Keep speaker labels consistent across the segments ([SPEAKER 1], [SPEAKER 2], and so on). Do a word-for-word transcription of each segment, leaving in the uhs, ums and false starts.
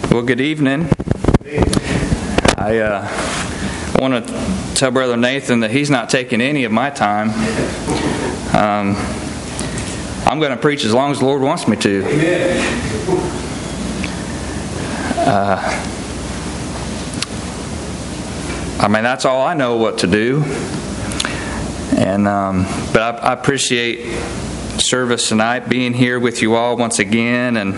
[SPEAKER 1] Well, good evening. I uh, want to tell Brother Nathan that he's not taking any of my time. Um, I'm going to preach as long as the Lord wants me to. Uh, I mean, that's all I know what to do. And um, but I, I appreciate service tonight, being here with you all once again, and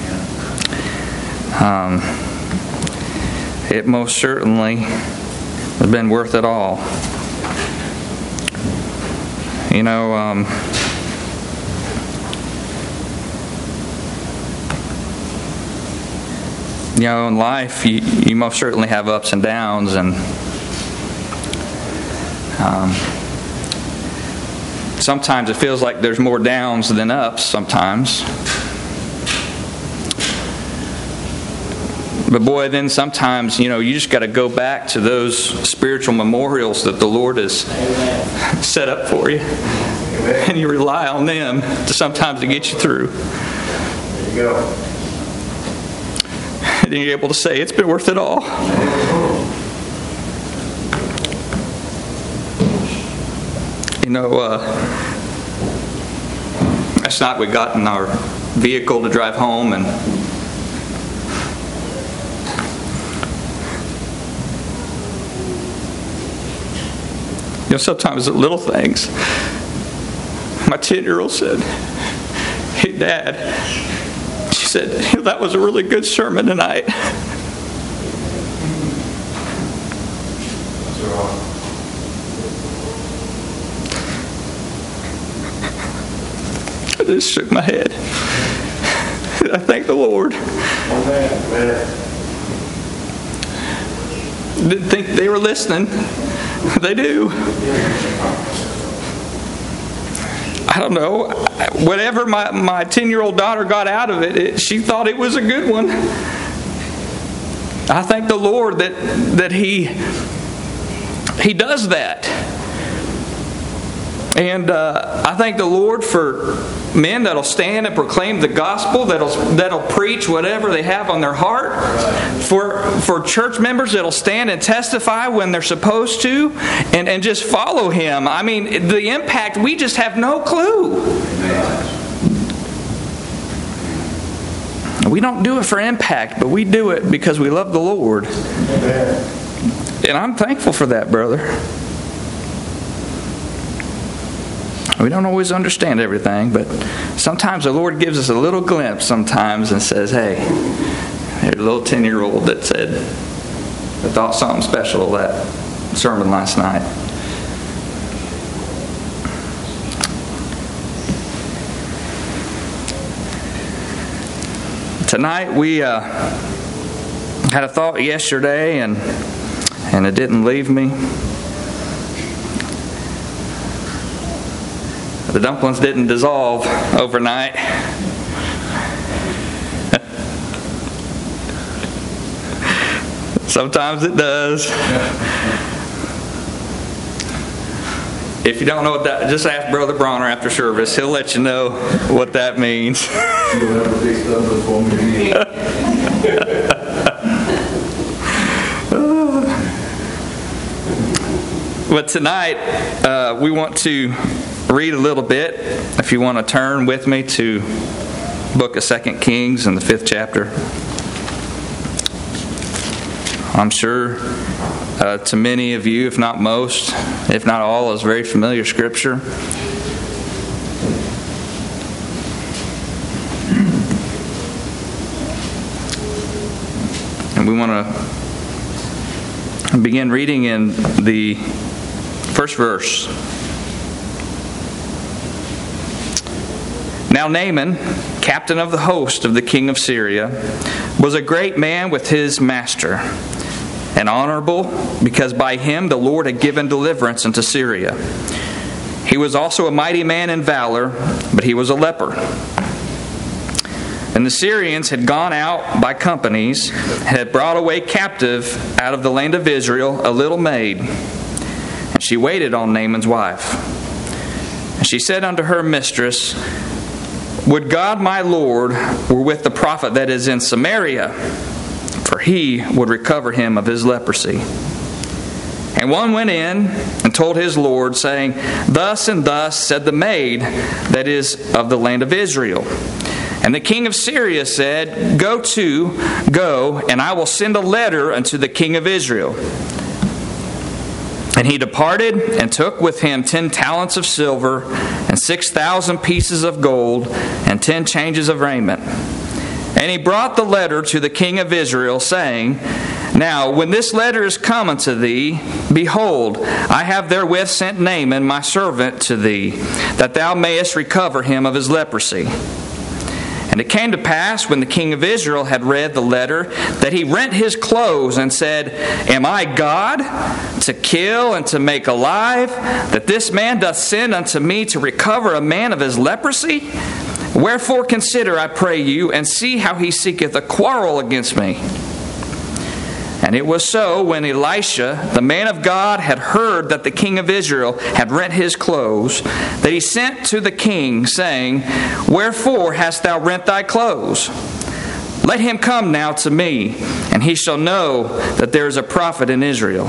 [SPEAKER 1] um, it most certainly has been worth it all. You know, um, you know, in life, you, you most certainly have ups and downs, and um, sometimes it feels like there's more downs than ups sometimes. But boy, then sometimes, you know, you just got to go back to those spiritual memorials that the Lord has set up for you. And you rely on them to sometimes to get you through.
[SPEAKER 2] There you go.
[SPEAKER 1] And then you're able to say, it's been worth it all. You know, uh, last night we got in our vehicle to drive home, and you know, sometimes the little things. My ten-year-old said, "Hey, Dad," she said, "that was a really good sermon tonight." I just shook my head. I thank the Lord. Didn't think they were listening. They do. I don't know. Whatever my, my ten-year-old daughter got out of it, it, she thought it was a good one. I thank the Lord that that He He does that. And uh, I thank the Lord for men that'll stand and proclaim the gospel, that'll that'll preach whatever they have on their heart. For for church members that'll stand and testify when they're supposed to, and, and just follow Him. I mean, the impact, we just have no clue. We don't do it for impact, but we do it because we love the Lord. And I'm thankful for that, brother. We don't always understand everything, but sometimes the Lord gives us a little glimpse sometimes and says, hey, there's a little ten-year-old that said, I thought something special of that sermon last night. Tonight we uh, had a thought yesterday, and and it didn't leave me. The dumplings didn't dissolve overnight. Sometimes it does. If you don't know what that, just ask Brother Bronner after service. He'll let you know what that means.
[SPEAKER 2] You'll have a big stumbling for me.
[SPEAKER 1] But tonight, uh, we want to read a little bit. If you want to turn with me to book of Second Kings in the fifth chapter. I'm sure uh, to many of you, if not most, if not all, is very familiar scripture. And we want to begin reading in the first verse. Now Naaman, captain of the host of the king of Syria, was a great man with his master, and honorable, because by him the Lord had given deliverance into Syria. He was also a mighty man in valor, but he was a leper. And the Syrians had gone out by companies, and had brought away captive out of the land of Israel a little maid. And she waited on Naaman's wife. And she said unto her mistress, Would God my Lord were with the prophet that is in Samaria, for he would recover him of his leprosy. And one went in and told his Lord, saying, Thus and thus said the maid that is of the land of Israel. And the king of Syria said, Go to, go, and I will send a letter unto the king of Israel. And he departed and took with him ten talents of silver and six thousand pieces of gold and ten changes of raiment. And he brought the letter to the king of Israel, saying, Now, when this letter is come unto thee, behold, I have therewith sent Naaman my servant to thee, that thou mayest recover him of his leprosy. And it came to pass, when the king of Israel had read the letter, that he rent his clothes and said, Am I God, to kill and to make alive, that this man doth send unto me to recover a man of his leprosy? Wherefore consider, I pray you, and see how he seeketh a quarrel against me. And it was so, when Elisha, the man of God, had heard that the king of Israel had rent his clothes, that he sent to the king, saying, Wherefore hast thou rent thy clothes? Let him come now to me, and he shall know that there is a prophet in Israel.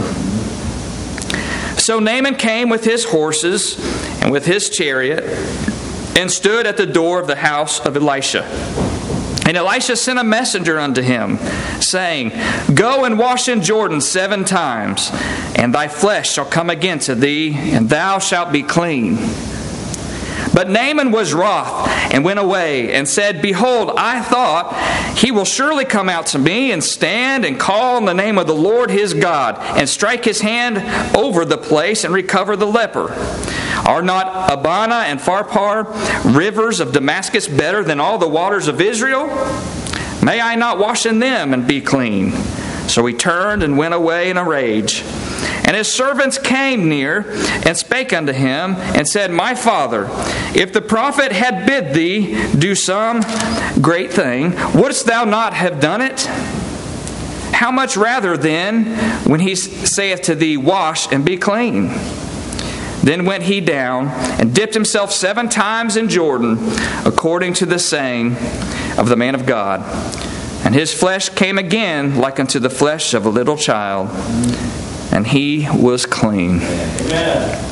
[SPEAKER 1] So Naaman came with his horses and with his chariot, and stood at the door of the house of Elisha. And Elisha sent a messenger unto him, saying, Go and wash in Jordan seven times, and thy flesh shall come again to thee, and thou shalt be clean. But Naaman was wroth, and went away, and said, Behold, I thought, he will surely come out to me, and stand, and call on the name of the Lord his God, and strike his hand over the place, and recover the leper. Are not Abana and Pharpar, rivers of Damascus, better than all the waters of Israel? May I not wash in them and be clean? So he turned and went away in a rage. And his servants came near and spake unto him, and said, My father, if the prophet had bid thee do some great thing, wouldst thou not have done it? How much rather then, when he saith to thee, Wash and be clean? Then went he down and dipped himself seven times in Jordan, according to the saying of the man of God. And his flesh came again like unto the flesh of a little child, and he was clean. Amen.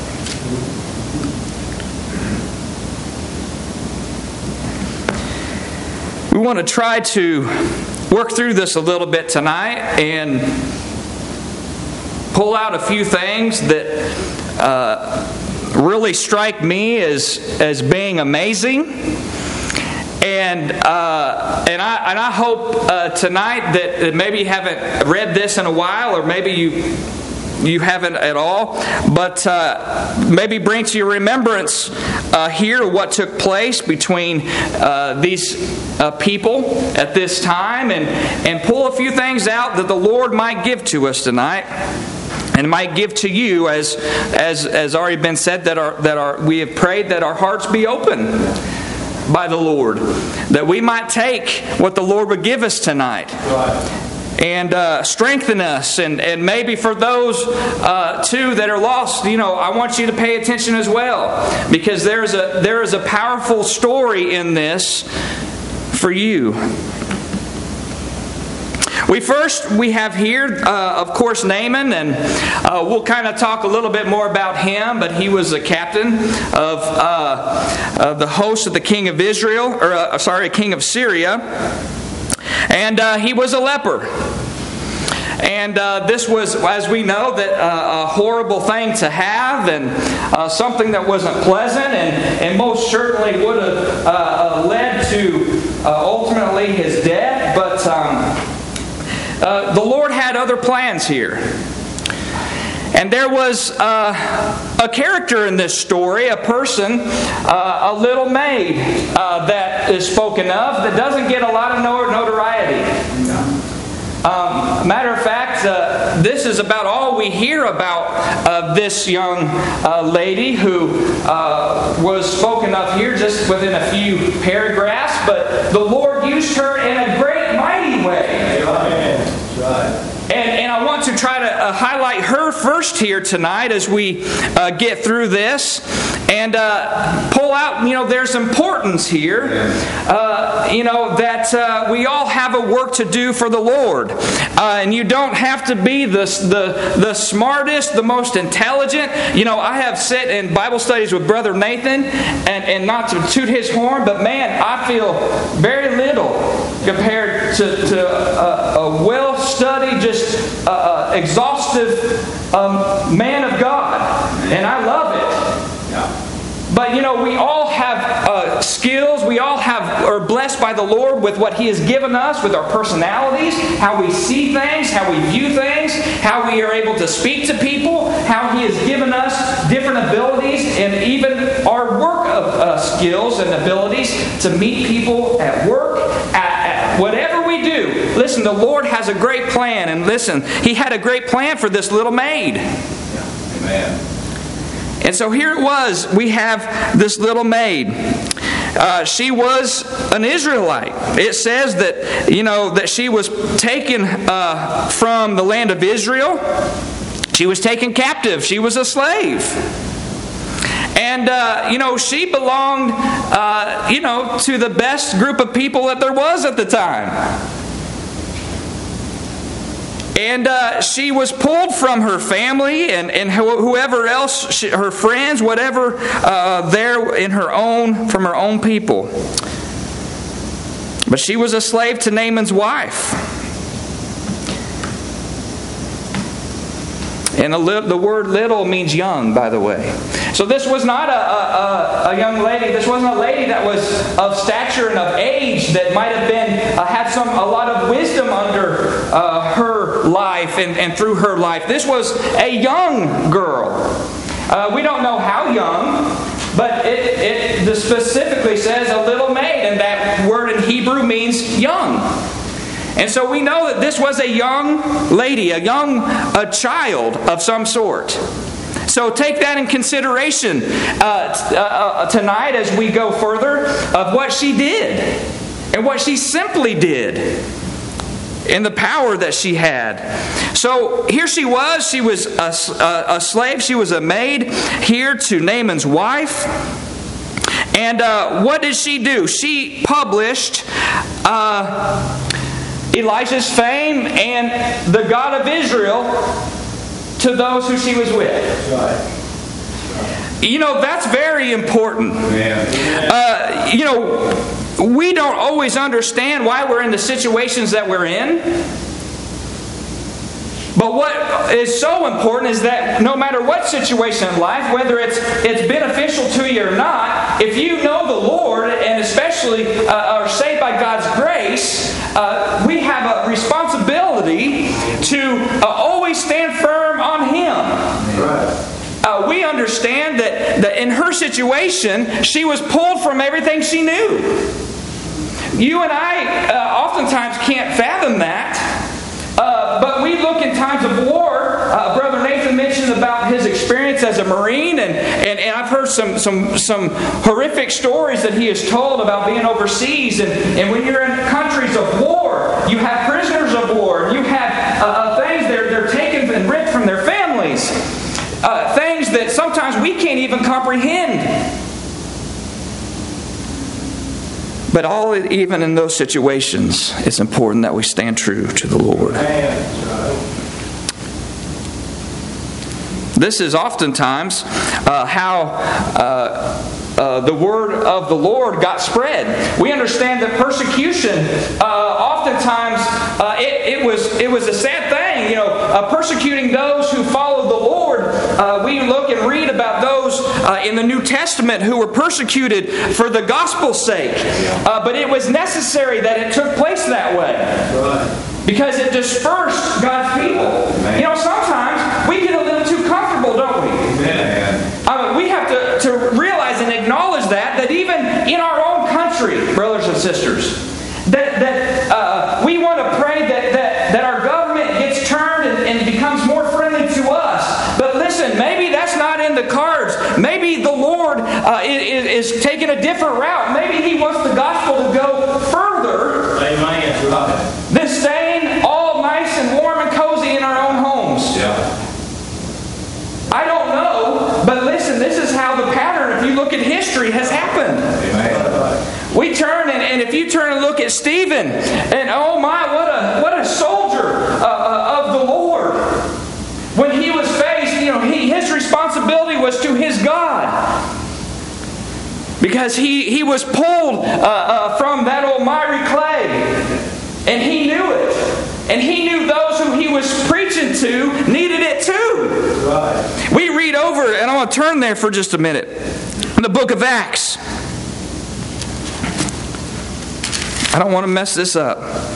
[SPEAKER 1] We want to try to work through this a little bit tonight and pull out a few things that Uh, really strike me as as being amazing, and uh, and I and I hope uh, tonight that, that maybe you haven't read this in a while, or maybe you you haven't at all, but uh, maybe bring to your remembrance uh, here what took place between uh, these uh, people at this time, and and pull a few things out that the Lord might give to us tonight. And might give to you, as as as already been said, that our that our we have prayed that our hearts be open by the Lord, that we might take what the Lord would give us tonight, right, and uh, strengthen us. And and maybe for those uh, too that are lost, you know, I want you to pay attention as well, because there is a there is a powerful story in this for you. We first, we have here, uh, of course, Naaman, and uh, we'll kind of talk a little bit more about him, but he was a captain of, uh, of the host of the king of Israel, or uh, sorry, king of Syria, and uh, he was a leper. And uh, this was, as we know, that uh, a horrible thing to have, and uh, something that wasn't pleasant, and, and most certainly would have uh, led to uh, ultimately his death, but um, Uh, the Lord had other plans here. And there was uh, a character in this story, a person, uh, a little maid uh, that is spoken of that doesn't get a lot of notoriety. Um, matter of fact, uh, this is about all we hear about uh, this young uh, lady who uh, was spoken of here, just within a few paragraphs. But the Lord used her in a great, mighty way. Amen. Right. And, and I want to try to uh, uh, highlight her first here tonight as we uh, get through this, and uh, pull out, you know, there's importance here, uh, you know, that uh, we all have a work to do for the Lord. Uh, and you don't have to be the, the, the smartest, the most intelligent. You know, I have sat in Bible studies with Brother Nathan, and, and not to toot his horn, but man, I feel very little compared to, to a, a well-studied, just uh, uh, exhaustive um, man of God. And I love it. Yeah. But, you know, we all have uh, skills. We all have are blessed by the Lord with what He has given us, with our personalities, how we see things, how we view things, how we are able to speak to people, how He has given us different abilities, and even our work of uh, skills and abilities to meet people at work, at, at whatever we do. Listen, the Lord has a great plan, and listen, He had a great plan for this little maid.
[SPEAKER 2] Yeah. Amen.
[SPEAKER 1] And so here it was. We have this little maid. Uh, she was an Israelite. It says that, you know, that she was taken uh, from the land of Israel. She was taken captive. She was a slave. And, uh, you know, she belonged, uh, you know, to the best group of people that there was at the time. And uh, she was pulled from her family and, and whoever else, she, her friends, whatever, uh, there in her own, from her own people. But she was a slave to Naaman's wife. And the, the word little means young, by the way. So this was not a, a, a young lady. This wasn't a lady that was of stature and of age that might have been uh, had some a lot of wisdom under uh, her life and, and through her life. This was a young girl. Uh, we don't know how young, but it, it specifically says a little maid, and that word in Hebrew means young. And so we know that this was a young lady, a young a child of some sort. So take that in consideration uh, t- uh, uh, tonight as we go further of what she did and what she simply did and the power that she had. So here she was. She was a, a, a slave. She was a maid here to Naaman's wife. And uh, what did she do? She published Uh, Elijah's fame and the God of Israel to those who she was with. You know, that's very important. Uh, you know, we don't always understand why we're in the situations that we're in. But what is so important is that no matter what situation in life, whether it's it's beneficial to you or not, if you know the Lord and especially uh, are saved by God's grace, uh, we have a responsibility to uh, always stand firm on Him. Right. Uh, we understand that, that in her situation, she was pulled from everything she knew. You and I uh, oftentimes can't fathom that. Uh, but we look in times of war. Uh, Brother Nathan mentioned about his experience as a Marine, and, and, and I've heard some, some, some horrific stories that he has told about being overseas. And, and when you're in countries of war, you have prisoners of war. You have uh, uh, things they're, they're taken and ripped from their families. Uh, things that sometimes we can't even comprehend. But all, even in those situations, it's important that we stand true to the Lord. This is oftentimes uh, how uh, uh, the word of the Lord got spread. We understand that persecution, uh, oftentimes, uh, it, it was it was a sad thing. You know, uh, persecuting those who followed the Lord. Uh, we look and read about those uh, in the New Testament who were persecuted for the gospel's sake. Uh, but it was necessary that it took place that way. Because it dispersed God's people. You know, sometimes we get a little too comfortable, don't we? I mean, we have to, to realize and acknowledge that, that even in our own country, brothers and sisters, that, that uh, we want to pray that, that, that our government gets turned and, and becomes more friendly to us. But listen, maybe that's not in the cards. Maybe the Lord uh, is, is taking a different route. Maybe He wants the gospel to go further than staying all nice and warm and cozy in our own homes. Yeah. history has happened.
[SPEAKER 2] Amen.
[SPEAKER 1] We turn, and, and if you turn and look at Stephen, and oh my, what a what a soldier uh, uh, of the Lord. When he was faced, you know, he, his responsibility was to his God. Because he, he was pulled uh, uh, from that old miry clay. And he knew it. And he knew those who he was preaching to needed it too. Right. We read over, and I want to turn there for just a minute, in the book of Acts. I don't want to mess this up.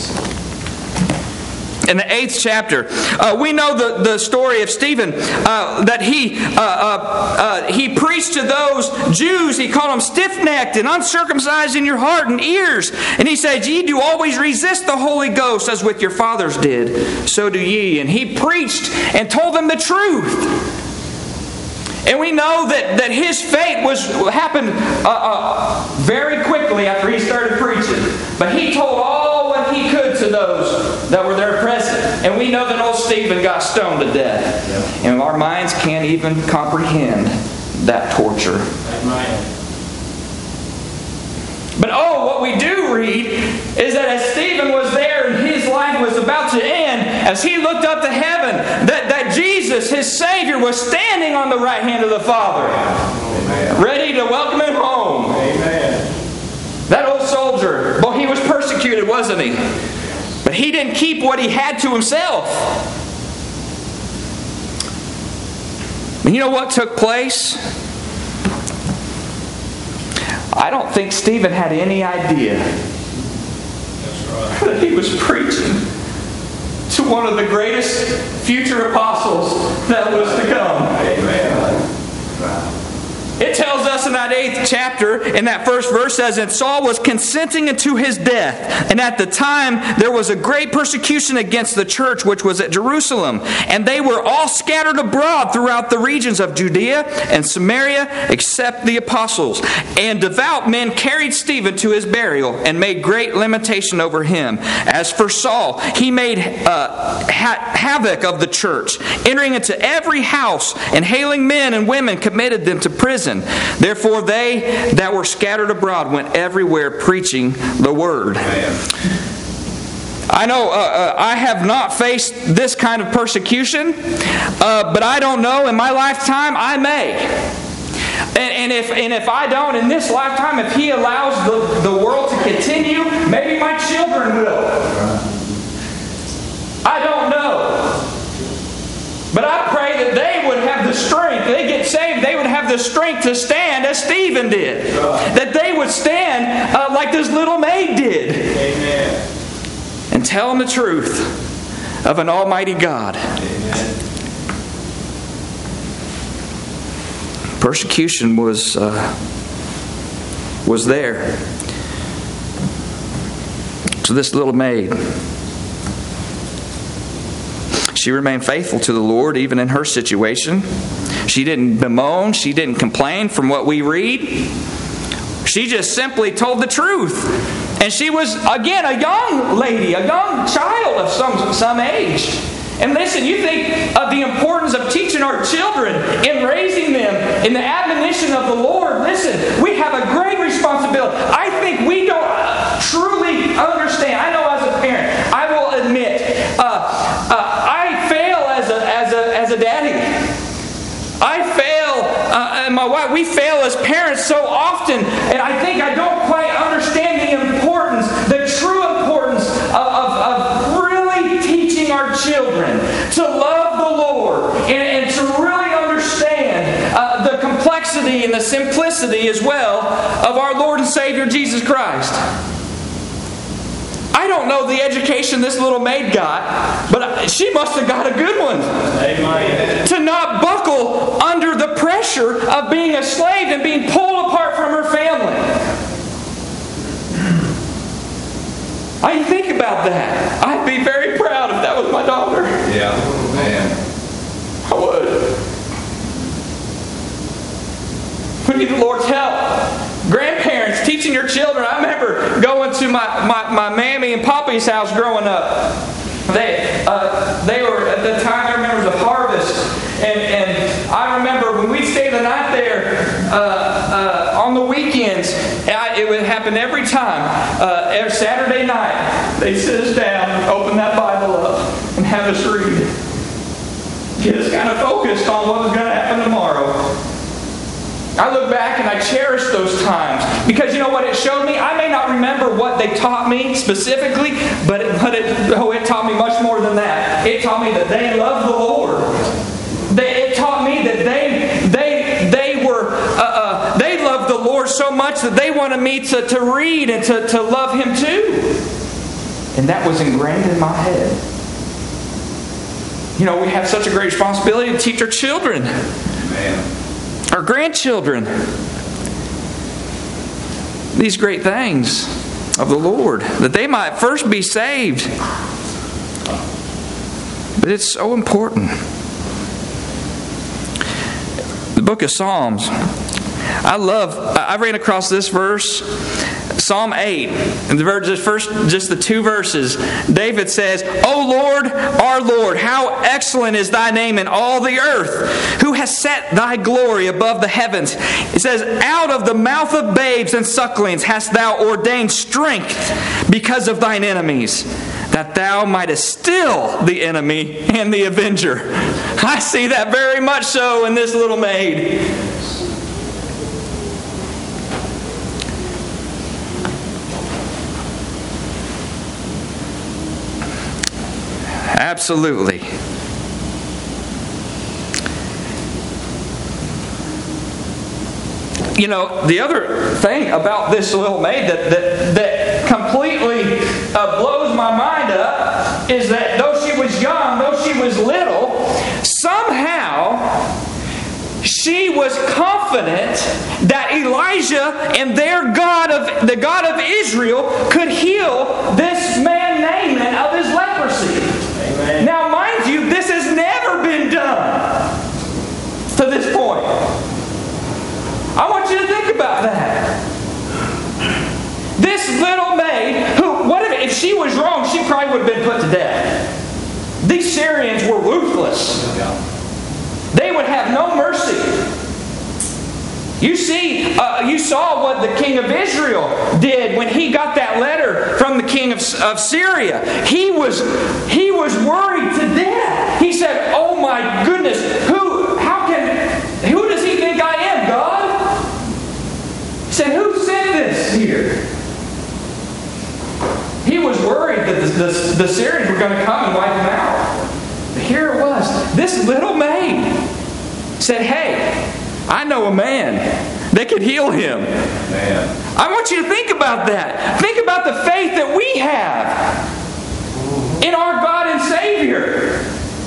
[SPEAKER 1] In the eighth chapter, uh, we know the, the story of Stephen, uh, that he uh, uh, uh, he preached to those Jews. He called them stiff-necked and uncircumcised in your heart and ears. And he said, ye do always resist the Holy Ghost, as with your fathers did, so do ye. And he preached and told them the truth. And we know that, that his fate was happened uh, uh, very quickly after he started preaching. But he told all what he could to those that were there present. And we know that old Stephen got stoned to death. Yep. And our minds can't even comprehend that torture. Amen. But oh, what we do read is that as Stephen was there and his life was about to end, as he looked up to heaven, that, that Jesus, his Savior, was standing on the right hand of the Father. Amen. Ready to welcome him home. Amen. That old soldier, well, he was persecuted, wasn't he? But he didn't keep what he had to himself. And you know what took place? I don't think Stephen had any idea that he was preaching to one of the greatest future apostles that was to come. Amen. It tells us in that eighth chapter, in that first verse, says, and Saul was consenting unto his death. And at the time there was a great persecution against the church which was at Jerusalem. And they were all scattered abroad throughout the regions of Judea and Samaria, except the apostles. And devout men carried Stephen to his burial and made great lamentation over him. As for Saul, he made uh, ha- havoc of the church, entering into every house and hailing men and women, committed them to prison. Therefore they that were scattered abroad went everywhere preaching the word. I know uh, uh, I have not faced this kind of persecution, uh, but I don't know, in my lifetime I may. And, and, if, and if I don't in this lifetime, if He allows the, the world to continue, maybe my children will. I don't know. But I pray that they would have the strength, they get saved, they would have the strength to stand as Stephen did. That they would stand uh, like this little maid did. Amen. And tell them the truth of an almighty God. Amen. Persecution was, uh, was there. So this little maid, she remained faithful to the Lord even in her situation. She didn't bemoan. She didn't complain from what we read. She just simply told the truth. And she was, again, a young lady, a young child of some, some age. And listen, you think of the importance of teaching our children and raising them in the admonition of the Lord. Listen, we have a great responsibility. I think we don't truly understand. I know as a parent, I will admit, uh, uh, I fail as a, as a, as a daddy. I fail, uh, and my wife, we fail as parents so often, and I think I don't quite understand the importance, the true importance of, of, of really teaching our children to love the Lord and, and to really understand uh, the complexity and the simplicity as well of our Lord and Savior Jesus Christ. I don't know the education this little maid got, but she must have got a good one. Amen. To not buckle under the pressure of being a slave and being pulled apart from her family. I think about that. I'd be very proud if that was my daughter.
[SPEAKER 2] Yeah, man.
[SPEAKER 1] I would. We need the Lord's help. Grandparents, teaching your children. I remember going to my, my, my mammy and papa's house growing up. They uh, they were, at the time, I remember it was a harvest. And, and I remember when we'd stay the night there uh, uh, on the weekends, I, it would happen every time. Uh, every Saturday night, they'd sit us down, open that Bible up, and have us read. Get us kind of focused on what was going to happen tomorrow. I look back and I cherish those times because you know what it showed me? I may not remember what they taught me specifically, but it, but it, oh, it taught me much more than that. It taught me that they loved the Lord. They, it taught me that they they they were uh, uh, they loved the Lord so much that they wanted me to, to read and to, to love Him too. And that was ingrained in my head. You know, we have such a great responsibility to teach our children. Amen. Our grandchildren, these great things of the Lord, that they might first be saved. But it's so important. The book of Psalms, I love, I ran across this verse, Psalm eight, and the verse, first, just the two verses. David says, O Lord, our Lord, how excellent is thy name in all the earth, who has set thy glory above the heavens. It says, out of the mouth of babes and sucklings hast thou ordained strength because of thine enemies, that thou mightest still the enemy and the avenger. I see that very much so in this little maid. Absolutely. You know, the other thing about this little maid that, that, that completely uh, blows my mind up is that though she was young, though she was little, somehow she was confident that Elijah and their God of the God of Israel could heal this man Naaman of his leprosy. Amen. Now, mind you, this has never been done to this point. I want you to think about that. This little maid, who, what if, if she was wrong, she probably would have been put to death. These Syrians were ruthless. They would have no mercy. You see, uh, you saw what the king of Israel did when he got that letter from the king of, of Syria. He was he was worried to death. He said, "Oh my goodness, who? How can? Who does he think I am, God?" He said, "Who sent this here?" He was worried that the, the, the Syrians were going to come and wipe him out. But here it was. This little maid said, "Hey, I know a man that could heal him." Man. I want you to think about that. Think about the faith that we have in our God and Savior.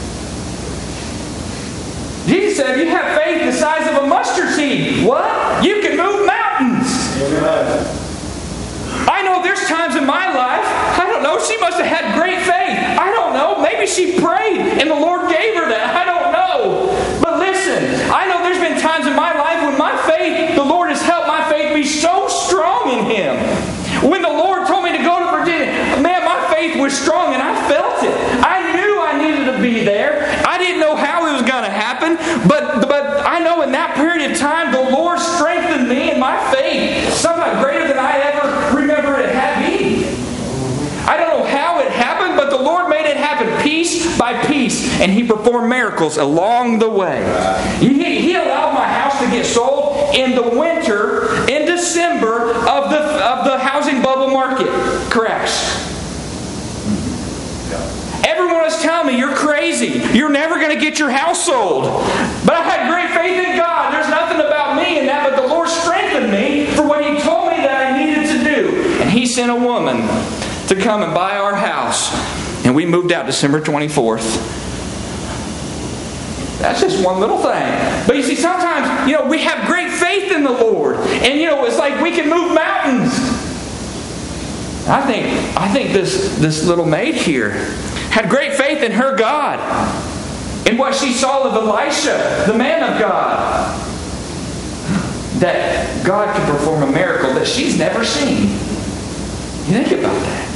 [SPEAKER 1] Jesus said, you have faith the size of a mustard seed. What? You can move mountains. Amen. I know there's times in my life, I don't know, she must have had great faith. I don't know. Maybe she prayed and the Lord gave her that. I don't know. But listen, I know there's been times in my life when my faith, the Lord has helped my faith be so strong in Him. When the Lord told me to go to Virginia, man, my faith was strong and I felt it. I knew I needed to be there. I didn't know how it was going to happen, but, but I know in that period of time, the Lord strengthened me in my faith, something greater than I ever remember it had been. I don't know how it happened, but the Lord made it happen piece by piece, and He performed miracles along the way. He, he allowed my house to get sold in the winter, in December of the of the housing bubble market crash. Everyone was telling me, "You're crazy. You're never going to get your house sold." But I had great faith in God. There's nothing about me in that, but the Lord strengthened me for what He told me that I needed to do. And He sent a woman to come and buy our house. And we moved out December twenty-fourth. That's just one little thing. But you see, sometimes, you know, we have great faith in the Lord. And, you know, it's like we can move mountains. I think I think this, this little maid here had great faith in her God. In what she saw of Elisha, the man of God. That God could perform a miracle that she's never seen. You think about that.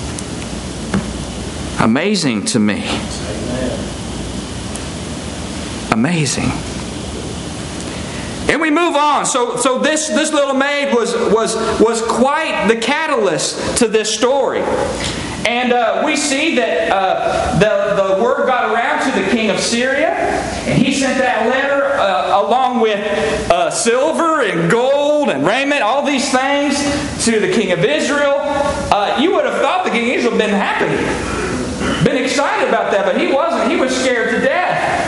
[SPEAKER 1] Amazing to me. Amazing. And we move on. So, so this, this little maid was, was, was quite the catalyst to this story. And uh, we see that uh, the, the word got around to the king of Syria. And he sent that letter uh, along with uh, silver and gold and raiment, all these things to the king of Israel. Uh, you would have thought the king of Israel had been happy, been excited about that, but he wasn't. He was scared to death.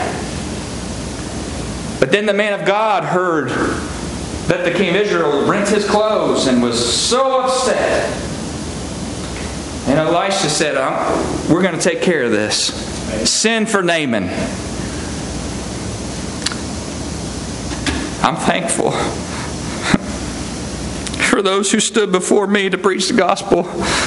[SPEAKER 1] But then the man of God heard that the king of Israel rent his clothes and was so upset. And Elisha said, we're going to take care of this. Send for Naaman. I'm thankful for those who stood before me to preach the gospel,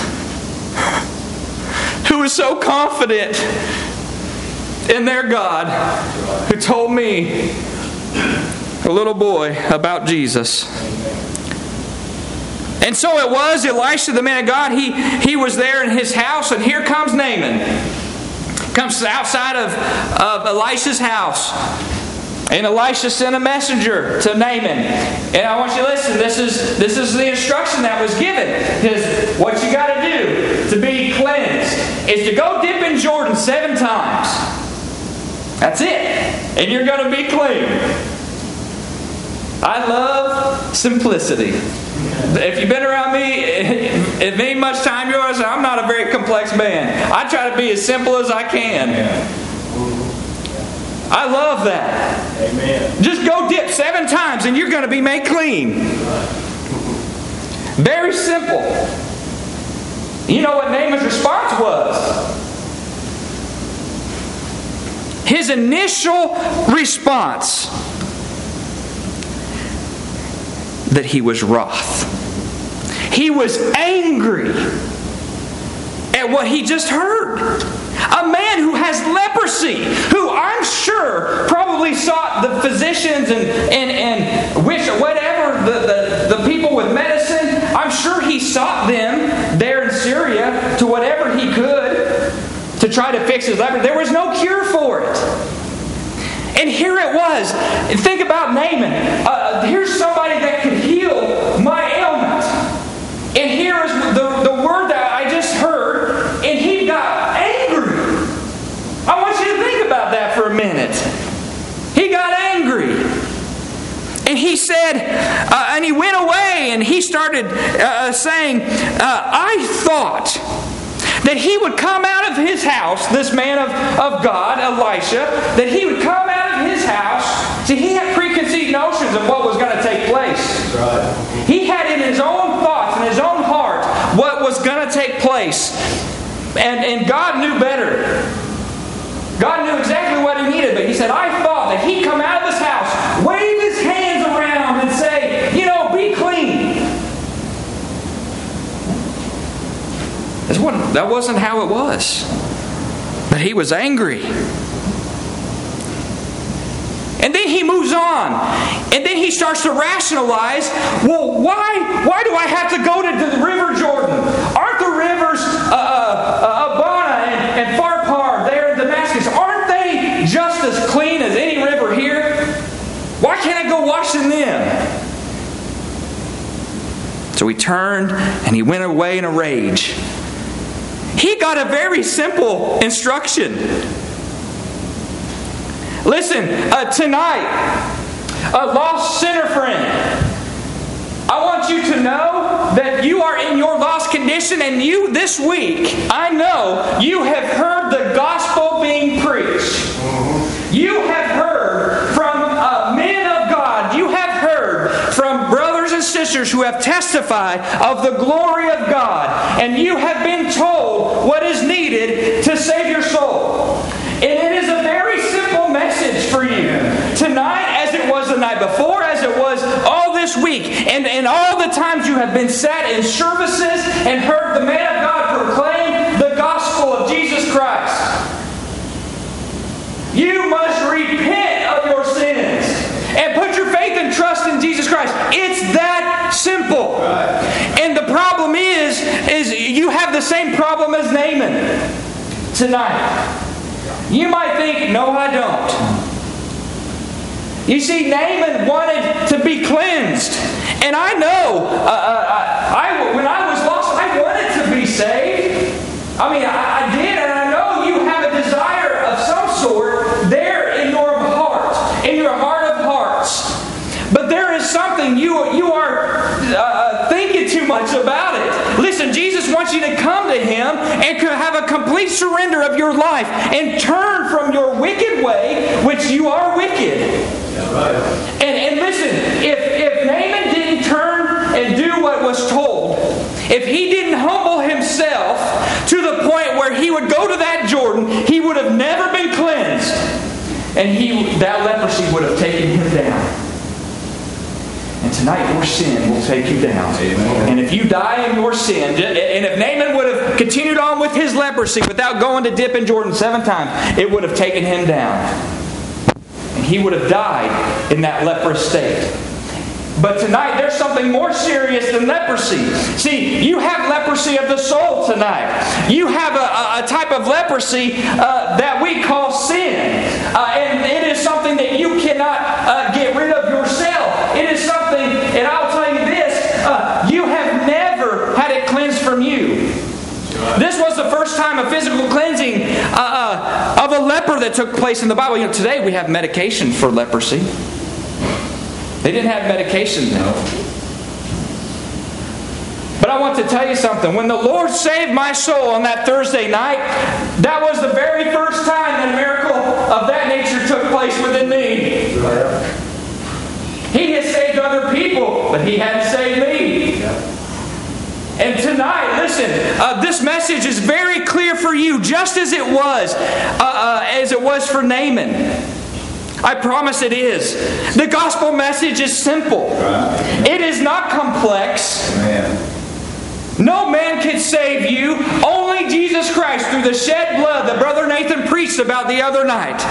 [SPEAKER 1] who was so confident in their God, who told me, a little boy, about Jesus. And so it was, Elisha, the man of God, he, he was there in his house, and here comes Naaman. Comes outside of, of Elisha's house. And Elisha sent a messenger to Naaman. And I want you to listen, this is, this is the instruction that was given. Because what you got to do to be cleansed is to go dip in Jordan seven times. That's it. And you're going to be clean. I love simplicity. If you've been around me, it ain't much time you realize I'm not a very complex man. I try to be as simple as I can. I love that. Amen. Just go dip seven times and you're going to be made clean. Very simple. You know what Naaman's response was? His initial response, that he was wroth. He was angry at what he just heard. A man who has leprosy, who I'm sure probably sought the physicians and and, and wish whatever, the, the, the people with medicine, I'm sure he sought them there in Syria to whatever he could to try to fix his leprosy. There was no cure for it. And here it was. Think about Naaman. Uh, here's somebody that could heal my ailment. And here is the, the word that I just heard. And he got angry. I want you to think about that for a minute. He got angry. And he said, uh, and he went away and he started uh, saying, uh, I thought that he would come out of his house, this man of, of God, Elisha, that he would come out of his house. See, he had preconceived notions of what was going to take place. Right. He had in his own thoughts, in his own heart, what was going to take place. And, and God knew better. God knew exactly what he needed, but he said, I thought that he'd come out of his house, wave his hands around and say, you know, be clean. That wasn't how it was. But he was angry. And then he moves on. And then he starts to rationalize, well, why, why do I have to go to the river Jordan? Aren't the rivers uh, uh, Abana and, and Pharpar there in Damascus, aren't they just as clean as any river here? Why can't I go wash in them? So he turned and he went away in a rage. He got a very simple instruction. Listen, uh, tonight, a lost sinner friend, I want you to know that you are in your lost condition, and you this week, I know, you have heard the gospel being preached. You have heard from uh, men of God. You have heard from brothers and sisters who have testified of the glory of God. And you have been told what is needed to save your soul. And it is a very simple message for you. Tonight, as it was the night before, as it was all this week, and, and all the times you have been sat in services and heard the man of God proclaim the gospel of Jesus Christ. You must repent of your sins and put your faith and trust in Jesus Christ. It's that simple. And the problem is, is you have the same problem as Naaman tonight. You might think, no, I don't. You see, Naaman wanted to be cleansed. And I know, uh, uh, I, when I was lost, I wanted to be saved. I mean, I, I did, and I know you have a desire of some sort there in your heart, in your heart of hearts. But there is something you, you are uh, thinking too much about it. Listen, Jesus wants you to come to Him and have a complete surrender of your life and turn from your wicked way, which you are wicked.
[SPEAKER 2] Yeah, right.
[SPEAKER 1] And, and listen, if, if Naaman didn't turn and do what was told, if he didn't humble himself to the point where he would go to that Jordan, he would have never been cleansed. And he that leprosy would have taken him down. And tonight your sin will take you down.
[SPEAKER 2] Amen.
[SPEAKER 1] And if you die in your sin, and if Naaman would have continued on with his leprosy without going to dip in Jordan seven times, it would have taken him down. And he would have died in that leprous state. But tonight there's something more serious than leprosy. See, you have leprosy of the soul tonight. You have a, a type of leprosy uh, that we call sin. Uh, and it is something that you cannot uh, get rid of yourself. It is something, and I'll tell you this, uh, you have never had it cleansed from you. This was the first time a physical cleansing uh, uh, of a leper that took place in the Bible. You know, today we have medication for leprosy. They didn't have medication then. But I want to tell you something. When the Lord saved my soul on that Thursday night, that was the very first time that a miracle of that nature took place within me. He has saved other people, but He hadn't saved me. And tonight, listen, uh, this message is very clear for you, just as it was, uh, uh, as it was for Naaman. I promise it is. The gospel message is simple. It is not complex. No man can save you. Only Jesus Christ through the shed blood that Brother Nathan preached about the other night.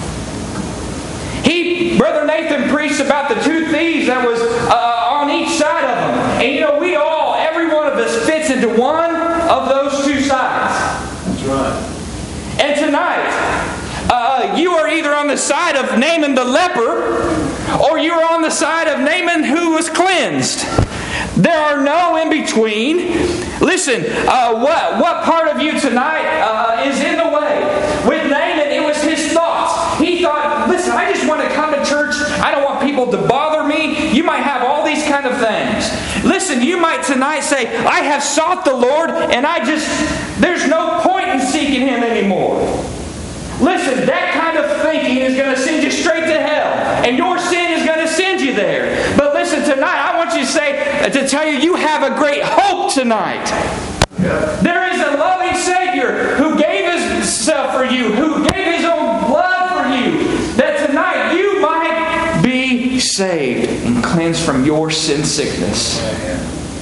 [SPEAKER 1] He, Brother Nathan preached about the two thieves that was uh, on each side of them. And you know, we all, every one of us fits into one of those two sides.
[SPEAKER 2] That's right.
[SPEAKER 1] And tonight, Uh, you are either on the side of Naaman the leper, or you are on the side of Naaman who was cleansed. There are no in between. Listen, uh, what what part of you tonight uh, is in the way? With Naaman, it was his thoughts. He thought, listen, I just want to come to church. I don't want people to bother me. You might have all these kind of things. Listen, you might tonight say, I have sought the Lord, and I just, there's no point in seeking Him anymore. Listen, that kind of thinking is going to send you straight to hell. And your sin is going to send you there. But listen, tonight I want you to say, to tell you, you have a great hope tonight. Yeah. There is a loving Savior who gave Himself for you, who gave His own blood for you, that tonight you might be saved and cleansed from your sin sickness. Yeah.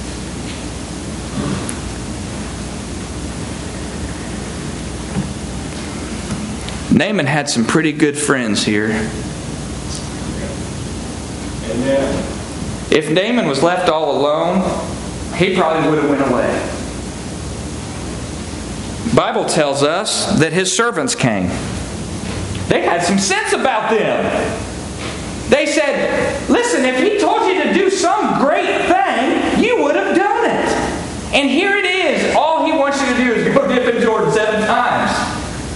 [SPEAKER 1] Naaman had some pretty good friends here.
[SPEAKER 2] Amen.
[SPEAKER 1] If Naaman was left all alone, he probably would have went away. The Bible tells us that his servants came. They had some sense about them. They said, listen, if he told you to do some great thing, you would have done it. And here it is. All he wants you to do is go dip in Jordan seven times.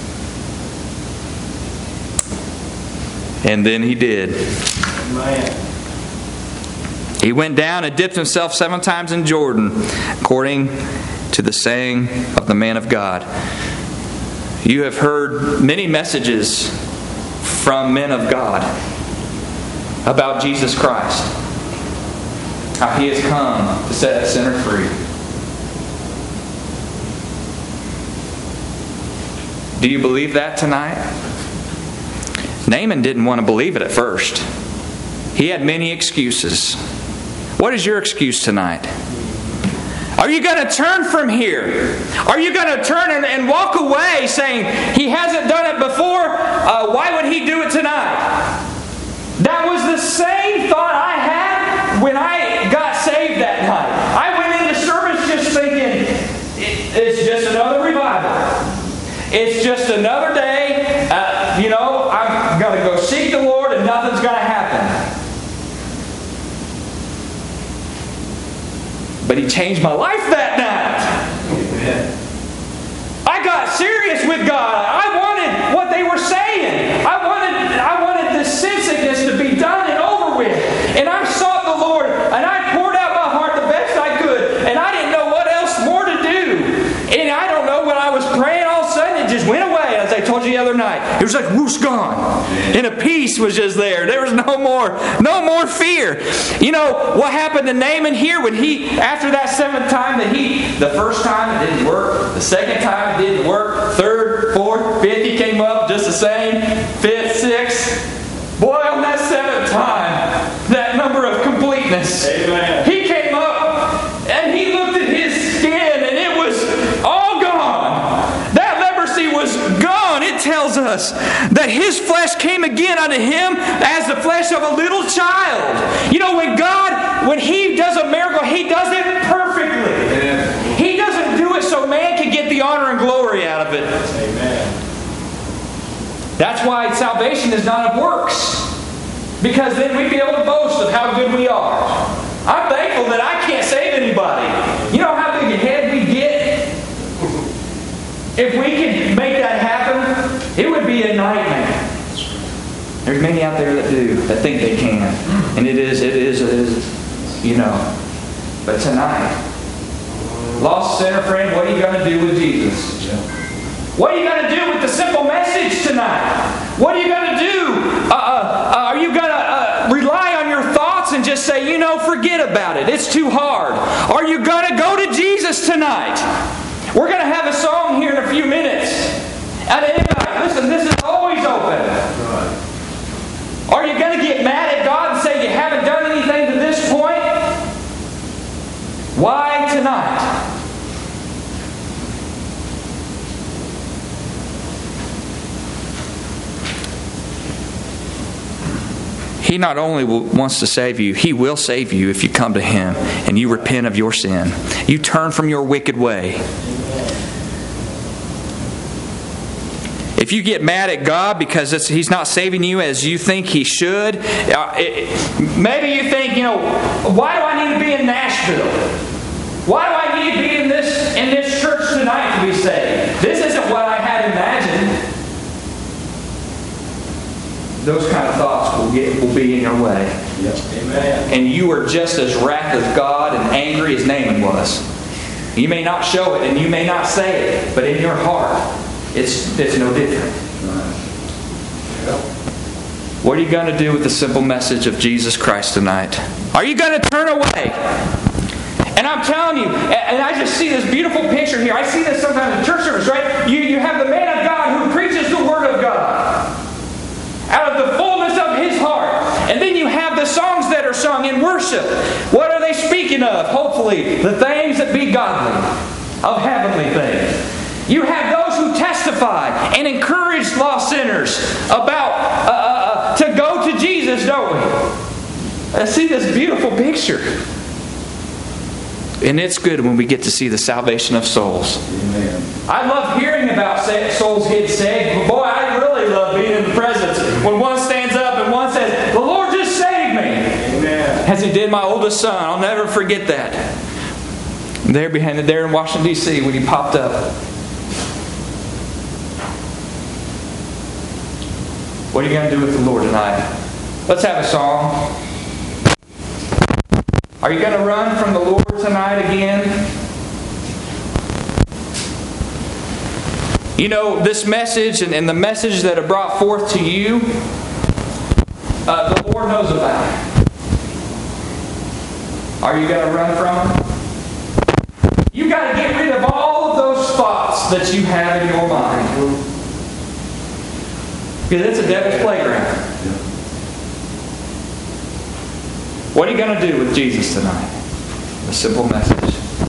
[SPEAKER 1] And then he did.
[SPEAKER 2] Man.
[SPEAKER 1] He went down and dipped himself seven times in Jordan, according to the saying of the man of God. You have heard many messages from men of God about Jesus Christ. How He has come to set a sinner free. Do you believe that tonight? Naaman didn't want to believe it at first. He had many excuses. What is your excuse tonight? Are you going to turn from here? Are you going to turn and, and walk away saying, He hasn't done it before, uh, why would He do it tonight? That was the same thought I had when I got saved that night. I went into service just thinking, it's just another revival. It's just another day. Uh, you know, I'm going to go seek the Lord and nothing's going to happen. But He changed my life that night.
[SPEAKER 2] Amen.
[SPEAKER 1] I got serious with God. I wanted what they were saying. I wanted, I wanted this sin sickness to be done and over with. And I sought the Lord, and I poured out my heart the best I could. And I didn't know what else more to do. And I don't know, when I was praying, all of a sudden it just went away, as I told you the other night. It was like whoosh, gone. And a peace was just there. There was no more, no more fear. You know what happened to Naaman here when he, after that seventh time that he, the first time it didn't work, the second time it didn't work, third, fourth, fifth, he came up just the same, fifth, sixth. Boy, on that seventh time, that number of completeness.
[SPEAKER 2] Amen.
[SPEAKER 1] He came up and he looked at his skin and it was all gone. That leprosy was gone. It tells us that his flesh came again unto him as the flesh of a little child. You know, when God, when He does a miracle, He does it perfectly.
[SPEAKER 2] Amen.
[SPEAKER 1] He doesn't do it so man can get the honor and glory out of it.
[SPEAKER 2] Amen.
[SPEAKER 1] That's why salvation is not of works. Because then we'd be able to boast of how good we are. I'm thankful that I can't save anybody. You know how big a head we get? If we could make that happen, it would be a nightmare. There's many out there that do, that think they can. And it is, it is, it is, you know. But tonight, lost sinner friend, what are you going to do with Jesus? What are you going to do with the simple message tonight? What are you going to do? Uh, uh, uh, are you going to uh, rely on your thoughts and just say, you know, forget about it. It's too hard. Are you going to go to Jesus tonight? We're going to have a song here in a few minutes. And anybody, listen, this is always open. Are you going to get mad at God and say you haven't done anything to this point? Why tonight? He not only wants to save you, He will save you if you come to Him and you repent of your sin. You turn from your wicked way. If you get mad at God because it's, He's not saving you as you think He should, uh, it, maybe you think, you know, why do I need to be in Nashville? Why do I need to be in this in this church tonight to be saved? This isn't what I had imagined. Those kind of thoughts will get will be in your way.
[SPEAKER 2] Yep. Amen.
[SPEAKER 1] And you are just as wrath as God and angry as Naaman was. You may not show it and you may not say it, but in your heart, it's it's no different.
[SPEAKER 2] Yep.
[SPEAKER 1] What are you going to do with the simple message of Jesus Christ tonight? Are you going to turn away? And I'm telling you, and I just see this beautiful picture here. I see this sometimes in church service, right? You, you have the man of God who preaches the Word of God out of the fullness of his heart. And then you have the songs that are sung in worship. What are they speaking of? Hopefully, the things that be godly, of heavenly things. You have those who testify and encourage lost sinners about uh, uh, to go to Jesus, don't we? I see this beautiful picture. And it's good when we get to see the salvation of souls.
[SPEAKER 2] Amen.
[SPEAKER 1] I love hearing about souls getting saved, but boy, I really love being in the presence when one stands up and one says, "The Lord just saved me."
[SPEAKER 2] Amen.
[SPEAKER 1] As He did my oldest son. I'll never forget that. There behind there in Washington, D C when he popped up. What are you going to do with the Lord tonight? Let's have a song. Are you going to run from the Lord tonight again? You know, this message and, and the message that it brought forth to you, uh, the Lord knows about it. Are you going to run from it? You've got to get rid of all of those thoughts that you have in your mind. Because it's a devil's playground. What are you going to do with Jesus tonight? A simple message.